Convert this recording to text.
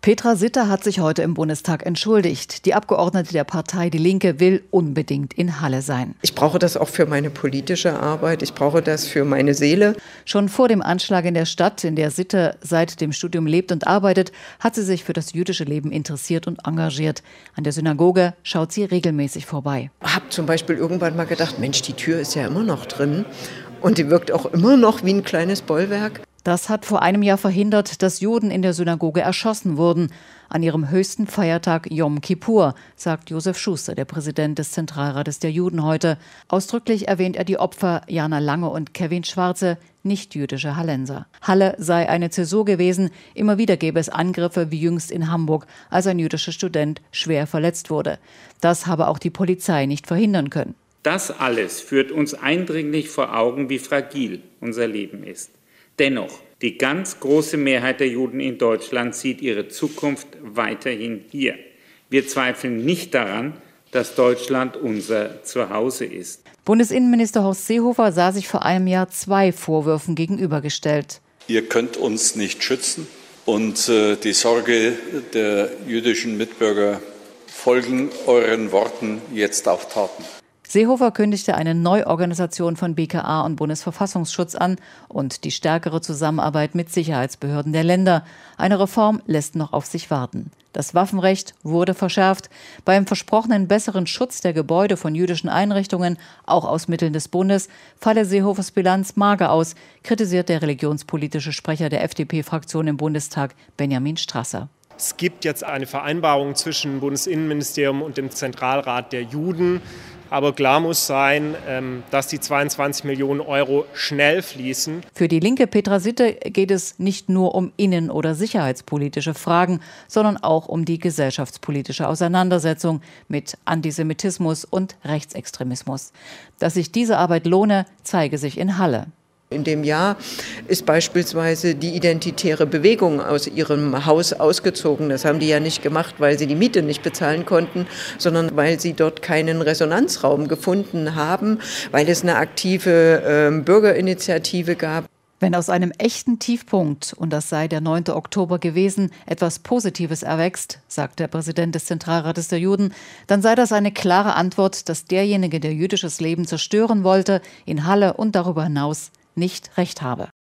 Petra Sitter hat sich heute im Bundestag entschuldigt. Die Abgeordnete der Partei Die Linke will unbedingt in Halle sein. Ich brauche das auch für meine politische Arbeit. Ich brauche das für meine Seele. Schon vor dem Anschlag in der Stadt, in der Sitter seit dem Studium lebt und arbeitet, hat sie sich für das jüdische Leben interessiert und engagiert. An der Synagoge schaut sie regelmäßig vorbei. Ich habe zum Beispiel irgendwann mal gedacht, Mensch, die Tür ist ja immer noch drin. Und die wirkt auch immer noch wie ein kleines Bollwerk. Das hat vor einem Jahr verhindert, dass Juden in der Synagoge erschossen wurden. An ihrem höchsten Feiertag Yom Kippur, sagt Josef Schuster, der Präsident des Zentralrates der Juden heute. Ausdrücklich erwähnt er die Opfer Jana Lange und Kevin Schwarze, nicht-jüdische Hallenser. Halle sei eine Zäsur gewesen. Immer wieder gäbe es Angriffe, wie jüngst in Hamburg, als ein jüdischer Student schwer verletzt wurde. Das habe auch die Polizei nicht verhindern können. Das alles führt uns eindringlich vor Augen, wie fragil unser Leben ist. Dennoch, die ganz große Mehrheit der Juden in Deutschland sieht ihre Zukunft weiterhin hier. Wir zweifeln nicht daran, dass Deutschland unser Zuhause ist. Bundesinnenminister Horst Seehofer sah sich vor einem Jahr 2 Vorwürfen gegenübergestellt. Ihr könnt uns nicht schützen und die Sorge der jüdischen Mitbürger folgen euren Worten jetzt auf Taten. Seehofer kündigte eine Neuorganisation von BKA und Bundesverfassungsschutz an und die stärkere Zusammenarbeit mit Sicherheitsbehörden der Länder. Eine Reform lässt noch auf sich warten. Das Waffenrecht wurde verschärft. Beim versprochenen besseren Schutz der Gebäude von jüdischen Einrichtungen, auch aus Mitteln des Bundes, falle Seehofers Bilanz mager aus, kritisiert der religionspolitische Sprecher der FDP-Fraktion im Bundestag, Benjamin Strasser. Es gibt jetzt eine Vereinbarung zwischen dem Bundesinnenministerium und dem Zentralrat der Juden. Aber klar muss sein, dass die 22 Millionen Euro schnell fließen. Für die Linke Petra Sitter geht es nicht nur um innen- oder sicherheitspolitische Fragen, sondern auch um die gesellschaftspolitische Auseinandersetzung mit Antisemitismus und Rechtsextremismus. Dass sich diese Arbeit lohne, zeige sich in Halle. In dem Jahr ist beispielsweise die Identitäre Bewegung aus ihrem Haus ausgezogen. Das haben die ja nicht gemacht, weil sie die Miete nicht bezahlen konnten, sondern weil sie dort keinen Resonanzraum gefunden haben, weil es eine aktive Bürgerinitiative gab. Wenn aus einem echten Tiefpunkt, und das sei der 9. Oktober gewesen, etwas Positives erwächst, sagt der Präsident des Zentralrates der Juden, dann sei das eine klare Antwort, dass derjenige, der jüdisches Leben zerstören wollte, in Halle und darüber hinaus nicht recht habe.